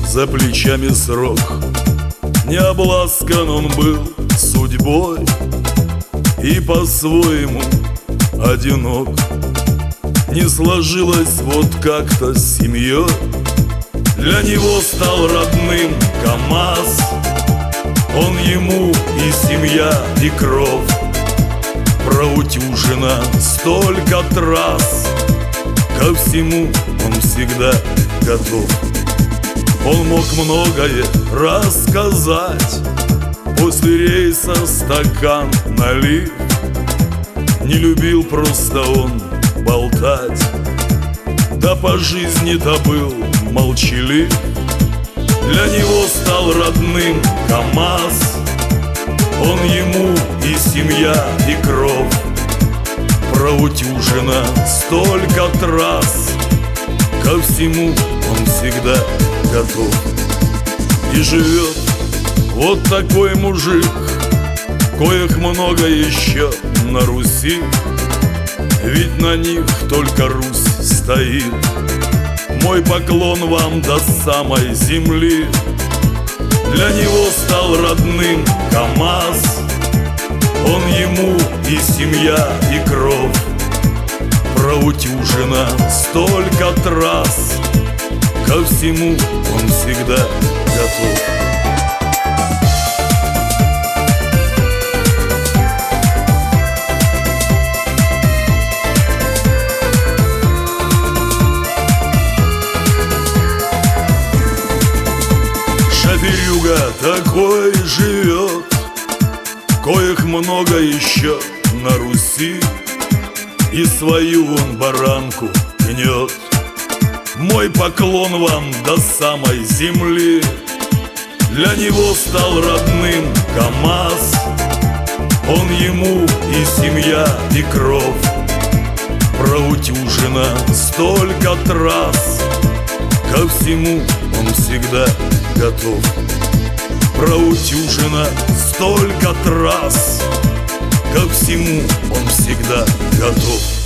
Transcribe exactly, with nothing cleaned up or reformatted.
за плечами срок. Не обласкан он был судьбой и по-своему одинок. Не сложилось вот как-то с семьей, для него стал родным КамАЗ. Он ему и семья, и кровь. Проутюжено столько трасс, ко всему он всегда готов. Он мог многое рассказать, после рейса стакан налив. Не любил просто он болтать, да по жизни-то был молчалив. Для него стал родным КамАЗ. Он ему и семья, и кровь. Проутюжено столько трасс, ко всему он всегда готов. И живет вот такой мужик, коих много еще на Руси. Ведь на них только Русь стоит. Мой поклон вам до самой земли. Для него стал родным КамАЗ. Он ему и семья, и кровь. Проутюжено столько трасс, ко всему он всегда готов. Шоферюга такой живет, коих много еще на Руси. И свою он баранку гнет. Мой поклон вам до самой земли. Для него стал родным КамАЗ. Он ему и семья, и кровь. Проутюжено столько трасс, ко всему он всегда готов. Проутюжено столько трасс, ко всему он всегда готов.